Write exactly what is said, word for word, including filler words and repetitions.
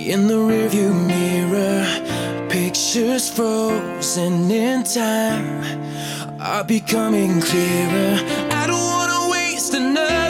In the rearview mirror, pictures frozen in time are becoming clearer. I don't wanna waste another